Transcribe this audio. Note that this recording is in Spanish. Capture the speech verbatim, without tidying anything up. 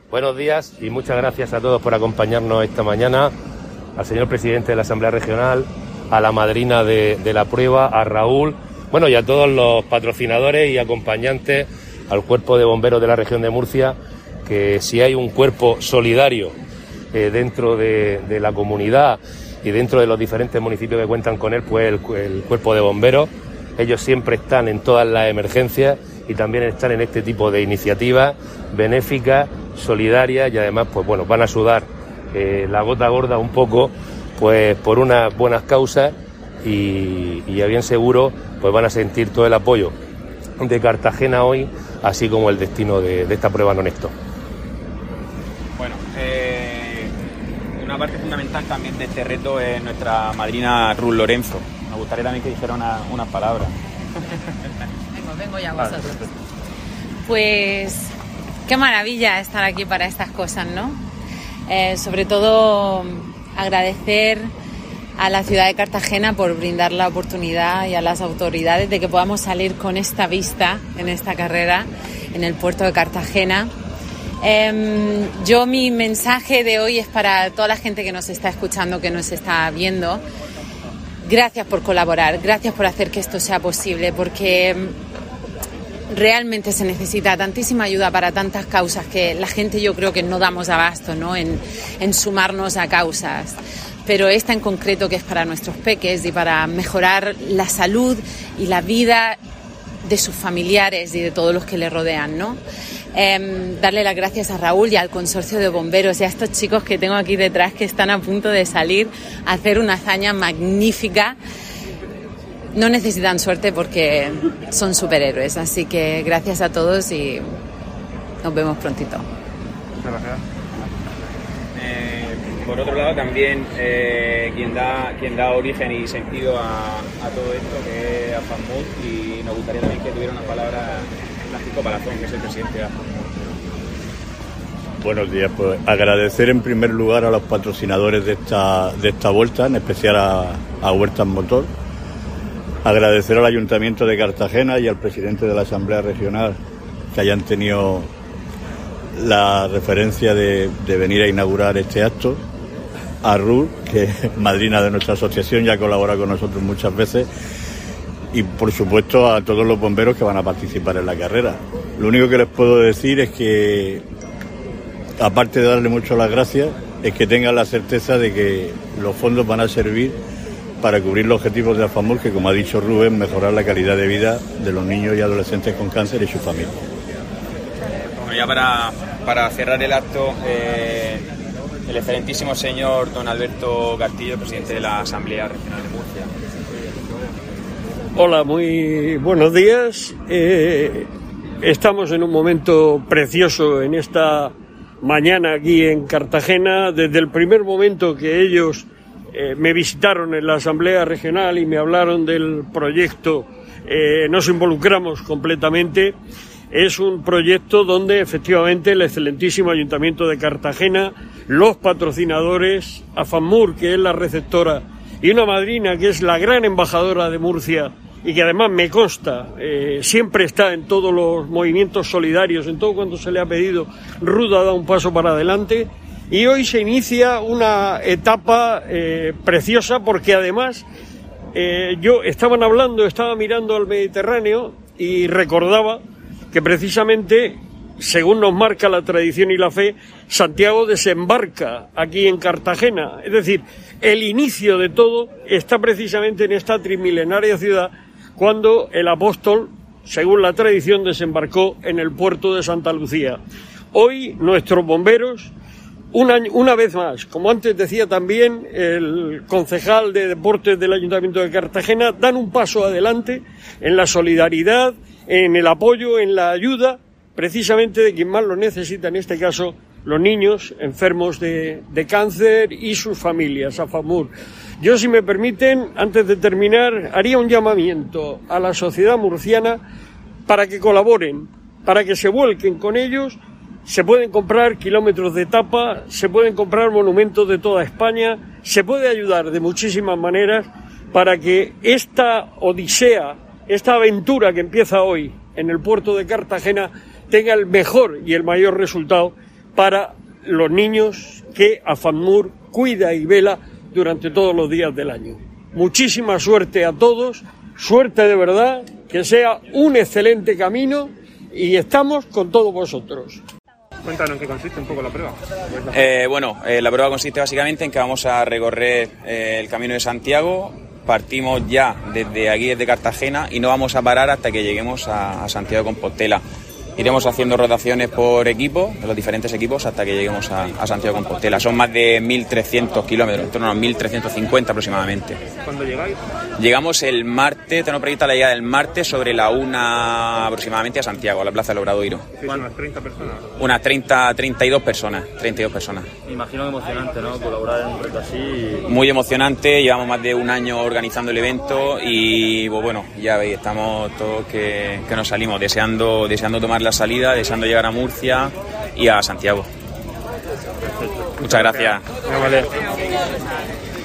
Buenos días y muchas gracias a todos por acompañarnos esta mañana, al señor presidente de la Asamblea Regional, a la madrina de, de la prueba, a Raúl, bueno, y a todos los patrocinadores y acompañantes, al Cuerpo de Bomberos de la región de Murcia, que si hay un cuerpo solidario eh, dentro de, de la comunidad y dentro de los diferentes municipios que cuentan con él, pues el, el Cuerpo de Bomberos. Ellos siempre están en todas las emergencias y también están en este tipo de iniciativas benéficas, solidarias, y además pues bueno, van a sudar eh, la gota gorda un poco pues por unas buenas causas y, y a bien seguro pues van a sentir todo el apoyo de Cartagena hoy, así como el destino de, de esta prueba Nonesto. Bueno, eh, una parte fundamental también de este reto es nuestra madrina Ruth Lorenzo. Me gustaría también que dijera una, unas palabras. Vengo, vengo ya vosotros. Pues qué maravilla estar aquí para estas cosas, ¿no? Eh, sobre todo agradecer a la ciudad de Cartagena por brindar la oportunidad y a las autoridades de que podamos salir con esta vista en esta carrera en el puerto de Cartagena. Eh, yo mi mensaje de hoy es para toda la gente que nos está escuchando, que nos está viendo. Gracias por colaborar, gracias por hacer que esto sea posible, porque realmente se necesita tantísima ayuda para tantas causas que la gente yo creo que no damos abasto, ¿no? en, en sumarnos a causas. Pero esta en concreto, que es para nuestros peques y para mejorar la salud y la vida de sus familiares y de todos los que le rodean, ¿no? Eh, darle las gracias a Raúl y al consorcio de bomberos y a estos chicos que tengo aquí detrás que están a punto de salir a hacer una hazaña magnífica. No necesitan suerte porque son superhéroes, así que gracias a todos y nos vemos prontito. Muchas gracias. Eh, por otro lado, también eh, quien da quien da origen y sentido a, a todo esto, que es AFAMUR, y nos gustaría también que tuviera una palabra Francisco Palazón, que es el presidente de AFAMUR. Buenos días, pues agradecer en primer lugar a los patrocinadores de esta de esta vuelta, en especial a, a Huertas Motor. Agradecer al Ayuntamiento de Cartagena y al presidente de la Asamblea Regional que hayan tenido la referencia de, de venir a inaugurar este acto. A Ruth, que es madrina de nuestra asociación, ya colabora con nosotros muchas veces. Y por supuesto a todos los bomberos que van a participar en la carrera. Lo único que les puedo decir es que, aparte de darle mucho las gracias, es que tengan la certeza de que los fondos van a servir para cubrir los objetivos de AFAMUR, que como ha dicho Rubén, mejorar la calidad de vida de los niños y adolescentes con cáncer y su familia. Bueno, ya para, para cerrar el acto, eh, el excelentísimo señor don Alberto Castillo, presidente de la Asamblea Regional de Murcia. Hola, muy buenos días. Eh, estamos en un momento precioso en esta mañana aquí en Cartagena. Desde el primer momento que ellos eh, me visitaron en la Asamblea Regional y me hablaron del proyecto, eh, nos involucramos completamente. Es un proyecto donde efectivamente el excelentísimo Ayuntamiento de Cartagena, los patrocinadores, AFAMUR, que es la receptora, y una madrina que es la gran embajadora de Murcia y que además me consta, eh, siempre está en todos los movimientos solidarios, en todo cuanto se le ha pedido. Ruth ha dado un paso para adelante y hoy se inicia una etapa eh, preciosa, porque además eh, yo estaban hablando, estaba mirando al Mediterráneo y recordaba que precisamente, según nos marca la tradición y la fe, Santiago desembarca aquí en Cartagena. Es decir, el inicio de todo está precisamente en esta trimilenaria ciudad, cuando el apóstol, según la tradición, desembarcó en el puerto de Santa Lucía. Hoy nuestros bomberos, un año, una vez más, como antes decía también el concejal de deportes del Ayuntamiento de Cartagena, dan un paso adelante en la solidaridad, en el apoyo, en la ayuda, precisamente de quien más lo necesita, en este caso los niños enfermos de, de cáncer y sus familias, AFAMUR. Yo, si me permiten, antes de terminar, haría un llamamiento a la sociedad murciana para que colaboren, para que se vuelquen con ellos. Se pueden comprar kilómetros de tapa, se pueden comprar monumentos de toda España, se puede ayudar de muchísimas maneras para que esta odisea, esta aventura que empieza hoy en el puerto de Cartagena, tenga el mejor y el mayor resultado para los niños que AFAMUR cuida y vela durante todos los días del año. Muchísima suerte a todos, suerte de verdad, que sea un excelente camino y estamos con todos vosotros. Cuéntanos en qué consiste un poco la prueba. Eh, bueno, eh, la prueba consiste básicamente en que vamos a recorrer eh, el Camino de Santiago. Partimos ya desde aquí, desde Cartagena, y no vamos a parar hasta que lleguemos a, a Santiago de Compostela. Iremos haciendo rotaciones por equipo, de los diferentes equipos, hasta que lleguemos a, a Santiago de Compostela. Son más de mil trescientos kilómetros, en torno a mil trescientos cincuenta aproximadamente. ¿Cuándo llegáis? Llegamos el martes, tenemos prevista la llegada del martes sobre la una aproximadamente a Santiago, a la Plaza del Obradoiro. ¿Unas treinta personas? Unas treinta, treinta y dos personas, treinta y dos personas. Me imagino que emocionante, ¿no? Colaborar en un reto así. Muy emocionante, llevamos más de un año organizando el evento y pues bueno, ya veis, estamos todos que, que nos salimos, deseando, deseando tomar la salida, deseando llegar a Murcia y a Santiago. Muchas gracias. Vale.